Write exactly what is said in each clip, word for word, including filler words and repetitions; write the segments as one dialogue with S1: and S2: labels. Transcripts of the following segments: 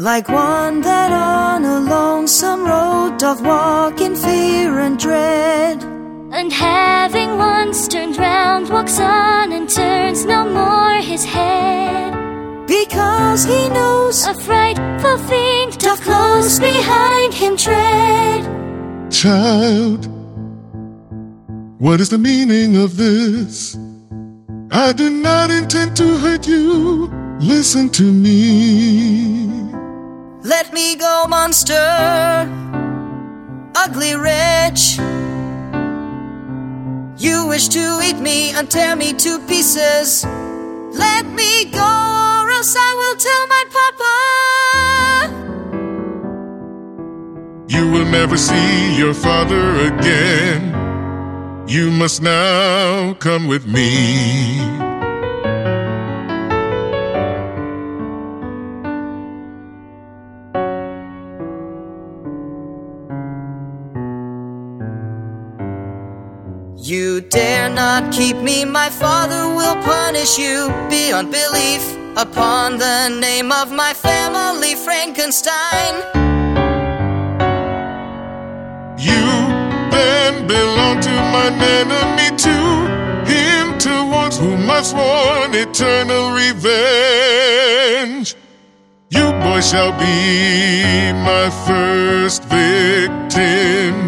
S1: like one that on a lonesome road doth walk in fear and dread,
S2: and having once turned round, walks on and turns no more his head,
S1: because he knows
S2: a frightful fiend doth close behind him tread.
S3: Child, what is the meaning of this? I do not intend to hurt you. Listen to me.
S1: Let me go, monster, ugly wretch. You wish to eat me and tear me to pieces. Let me go, or else I will tell my papa.
S3: You will never see your father again. You must now come with me.
S1: You dare not keep me, my father will punish you beyond belief upon the name of my family, Frankenstein.
S3: You then belong to mine enemy, to him towards whom I sworn eternal revenge. You, boy, shall be my first victim.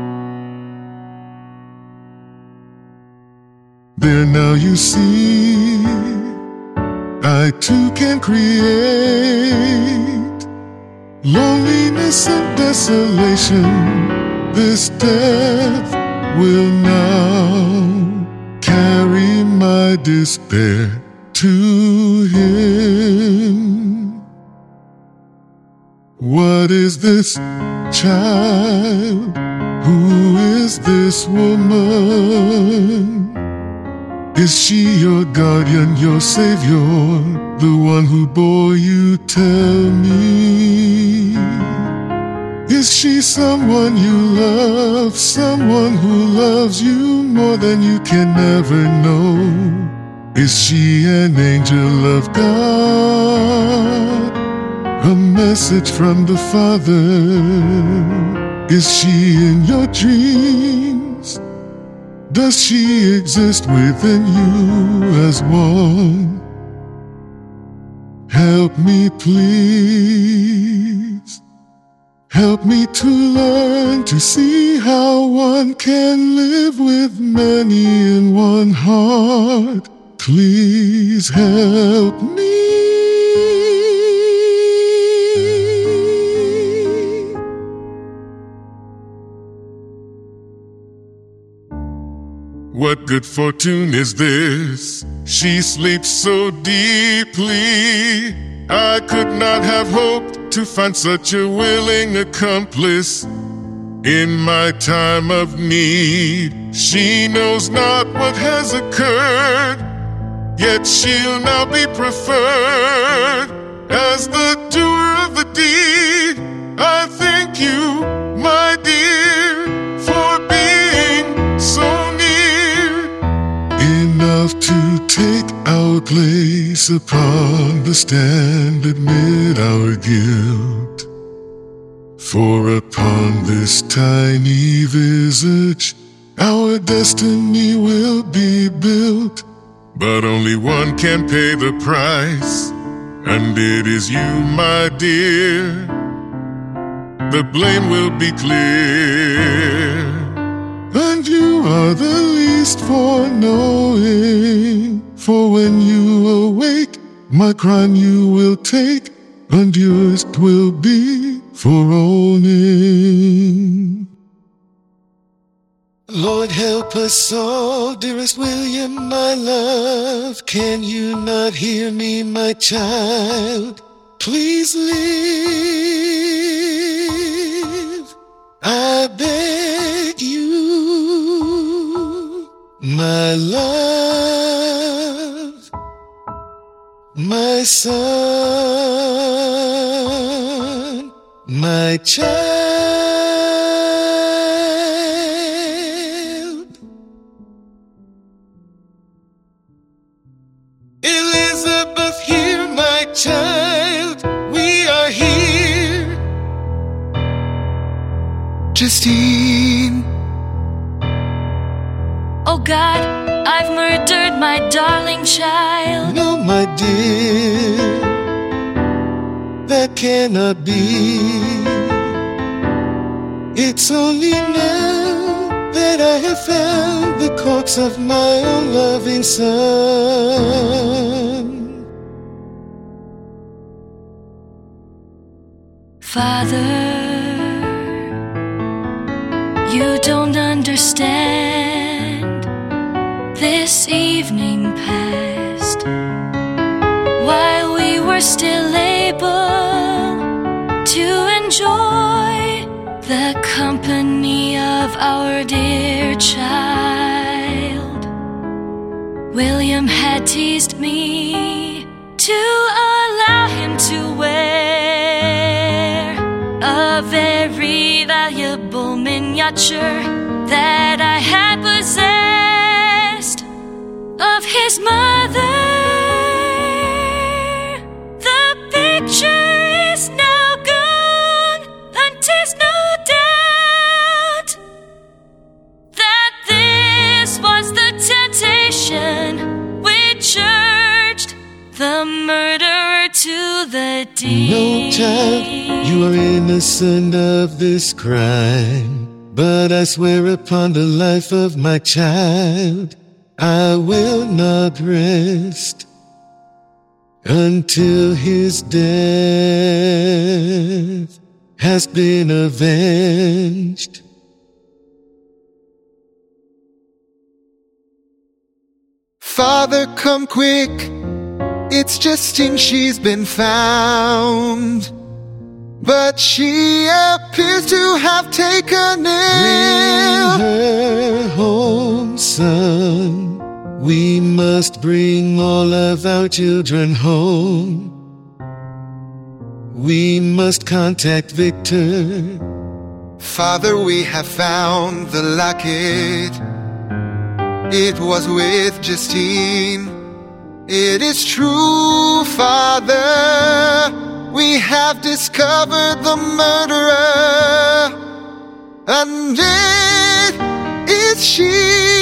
S3: There now you see, I too can create loneliness and desolation. This death will now carry my despair to him. What is this child? Who is this woman? Is she your guardian, your savior, the one who bore you? Tell me. Is she someone you love, someone who loves you more than you can ever know? Is she an angel of God, a message from the Father? Is she in your dreams? Does she exist within you as one? Help me, please. Help me to learn to see how one can live with many in one heart. Please help me. What good fortune is this? She sleeps so deeply. I could not have hoped to find such a willing accomplice in my time of need. She knows not what has occurred, yet she'll now be preferred as the doer of the deed. I thank you, my dear, for being so enough to take our place upon the stand, admit our guilt. For upon this tiny visage our destiny will be built. But only one can pay the price, and it is you, my dear. The blame will be clear, and you are the least for knowing. For when you awake, my crime you will take, and yours 'twill be for owning. Lord, help us all, dearest William, my love. Can you not hear me, my child? Please live, I beg you, my love, my son, my child. Elizabeth, hear my child, we are here.
S4: Justine.
S2: Oh God, I've murdered my darling child.
S3: No, my dear, that cannot be. It's only now that I have found the corpse of my own loving son.
S2: Father, you don't understand. This evening passed while we were still able to enjoy the company of our dear child. William had teased me to allow him to wear a very valuable miniature that I had possessed of his mother. The picture is now gone, and 'tis no doubt that this was the temptation which urged the murderer to the deed.
S3: No, child, you are innocent of this crime, but I swear upon the life of my child, I will not rest until his death has been avenged.
S4: Father, come quick. It's Justine, she's been found, but she appears to have taken ill.
S3: Bring her home, son. We must bring all of our children home. We must contact Victor.
S4: Father, we have found the locket. It was with Justine. It is true, Father. We have discovered the murderer, and it is she,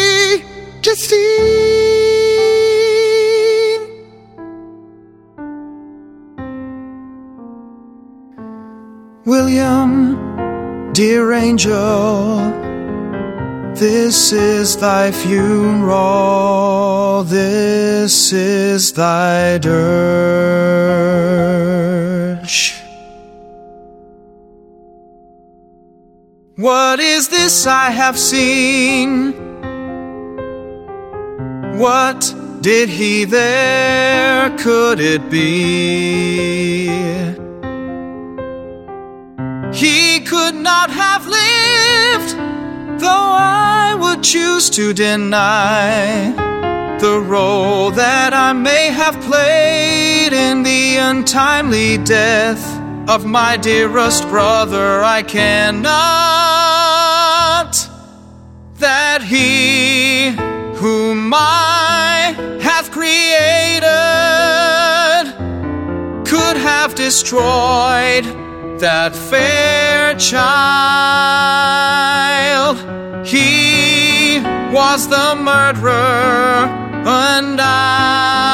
S4: Justine.
S5: William, dear angel, this is thy funeral, this is thy dirge. What is this I have seen? What did he there? Could it be? He could not have lived, though I would choose to deny the role that I may have played in the untimely death of my dearest brother. I cannot. That he whom I have created could have destroyed that fair child. He was the murderer, and I